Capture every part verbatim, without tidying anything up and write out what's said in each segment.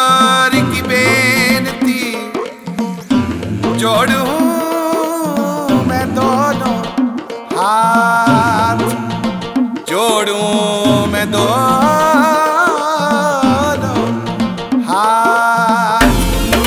यार की बेनती जोड़ूं मैं दोनों हाथ, जोड़ूं मैं दोनों हाथ।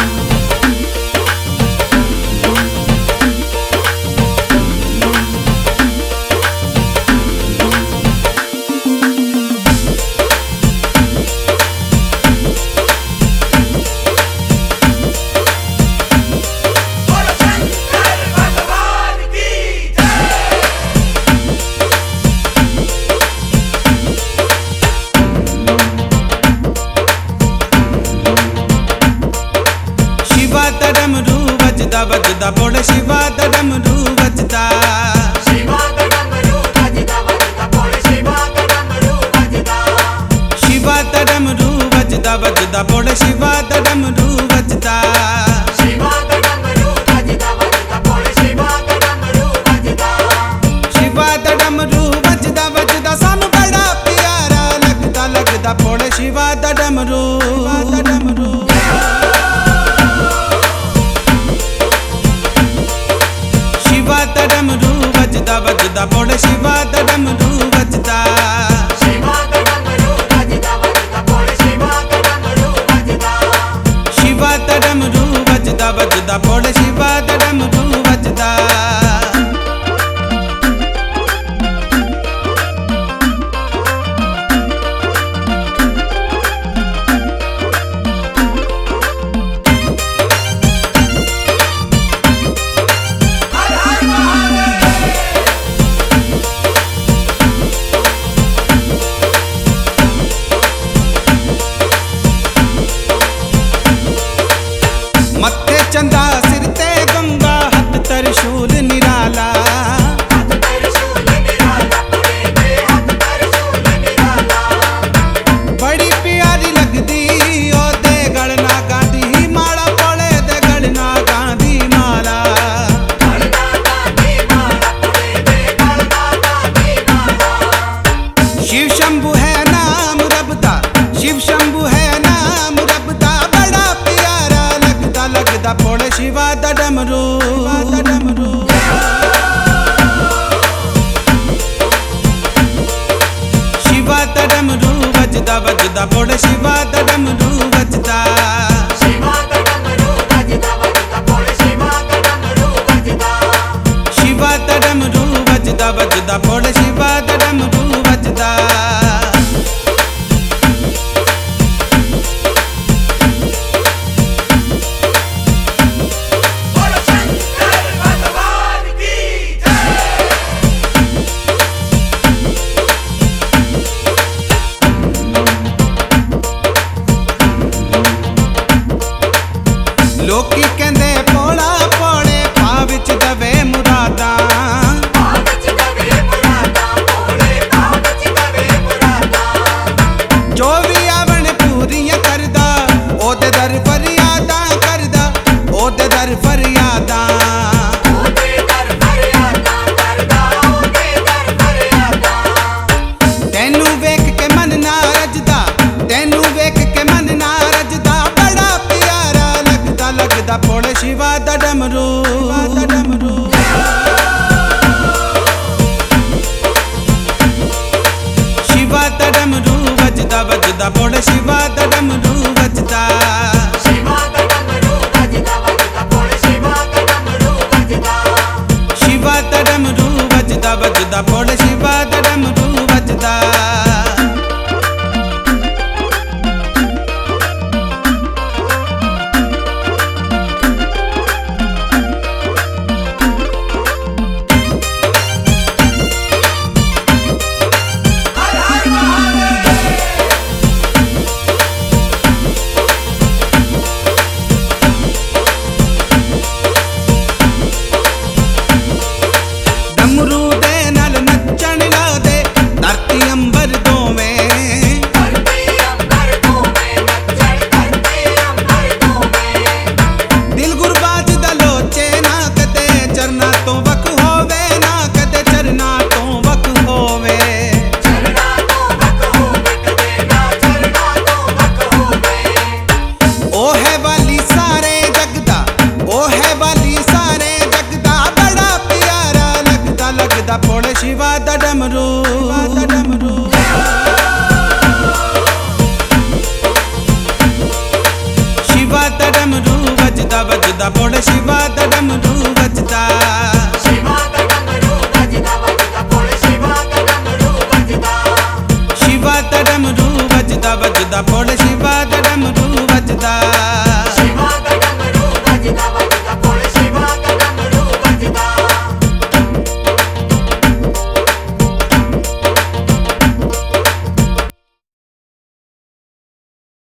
वजदा बोले शिवा दा डमरू वजदा, शिवा दा डमरू वजदा वजदा बोले शिवा दा डमरू वजदा, शिवा दा डमरू वजदा वजदा बोले शिवा दा डमरू वजदा, शिवा दा डमरू वजदा वजदा बोले शिवा दा डमरू वजदा, शिवा दा डमरू वजदा वजदा सानू बड़ा प्यारा लगदा लगदा बोले शिवा दा डमरू दा डमरू। शिवा दा डमरू वजदा वजदा बोले शिवा दा डमरू वजदा, शिवा दा डमरू वजदा वजदा बोले शिवा दा डमरू वजदा, शिवा दा डमरू वजदा वजदा बोले शिवा दा डमरू वजदा। मत्थे चंदा सिर ते गंगा हथ त्रिशूल निराला, हथ त्रिशूल निराला तेरे हथ त्रिशूल निराला, बड़ी प्यारी लगदी ओ दे गलना गांधी माला बोले दे गलना गांधी माला, गलना गांधी माला तेरे गलना गांधी माला। शिव शंभु है नाम रब दा, शिव शंभु है नाम रब दा बड़ा प्यारा लगदा लगदा बोले शिवा दा डमरू दा डमरू। शिवा दा डमरू वजदा वजदा बोले शिवा दा डमरू वजदा, शिवा दा डमरू वजदा वजदा बोले शिवा दा डमरू वजदा, शिवा दा डमरू वजदा वजदा बोले शिवा दा डमरू वजदा। बोलो शंकर भगवान की जय। लोकी कहंदे पोला पोले पा विच दवे मुरादा, पावच दवे मुरादा बोले पावच दवे मुरादा, जो भी आवण पूरियां करदा ओदे दर फरियादा करदा ओदे दर फरियादा। ओदे दर फरियादा करदा ओदे दर फरियादा, तैनू वेख के मन ना रजदा, तैनू वेख के मन ना रजदा बड़ा प्यारा लगदा लगदा बोले शिवा दा डमरू दा डमरू। शिवा दा डमरू वजदा वजदा बोले शिवा दा डमरू वजदा, शिवा दा डमरू वजदा वजदा बोले शिवा दा डमरू वजदा, शिवा दा डमरू वजदा वजदा बोले शिवा दा डमरू वजदा। ਭੋਲੇ ਸ਼ਿਵਾ ਦਾ ਡਮਰੂ ਵੱਜਦਾ शिवा दा डमरू बजदा बजदा भोले शिवा दा डमरू बजदा ਸ਼ਿਵਾ ਦਾ ਡਮਰੂ ਵੱਜਦਾ ਵੱਜਦਾ ਭੋਲੇ ਸ਼ਿਵਾ ਦਾ ਡਮਰੂ ਵੱਜਦਾ